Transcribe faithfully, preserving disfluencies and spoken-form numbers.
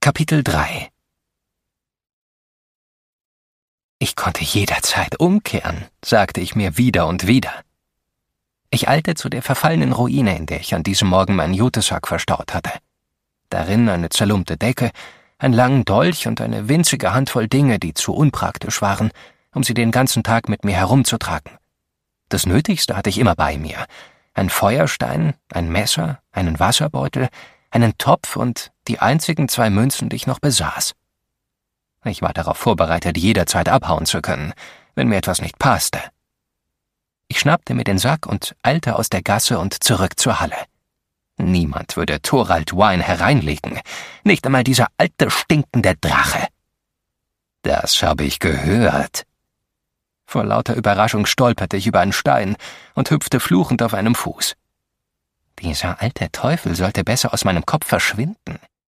Kapitel drei. Ich konnte jederzeit umkehren, sagte ich mir wieder und wieder. Ich eilte zu der verfallenen Ruine, in der ich an diesem Morgen meinen Jutesack verstaut hatte. Darin eine zerlumpte Decke, einen langen Dolch und eine winzige Handvoll Dinge, die zu unpraktisch waren, um sie den ganzen Tag mit mir herumzutragen. Das Nötigste hatte ich immer bei mir. Ein Feuerstein, ein Messer, einen Wasserbeutel, einen Topf und die einzigen zwei Münzen, die ich noch besaß. Ich war darauf vorbereitet, jederzeit abhauen zu können, wenn mir etwas nicht passte. Ich schnappte mir den Sack und eilte aus der Gasse und zurück zur Halle. Niemand würde Thorald Wine hereinlegen, nicht einmal dieser alte, stinkende Drache. Das habe ich gehört. Vor lauter Überraschung stolperte ich über einen Stein und hüpfte fluchend auf einem Fuß. Dieser alte Teufel sollte besser aus meinem Kopf verschwinden.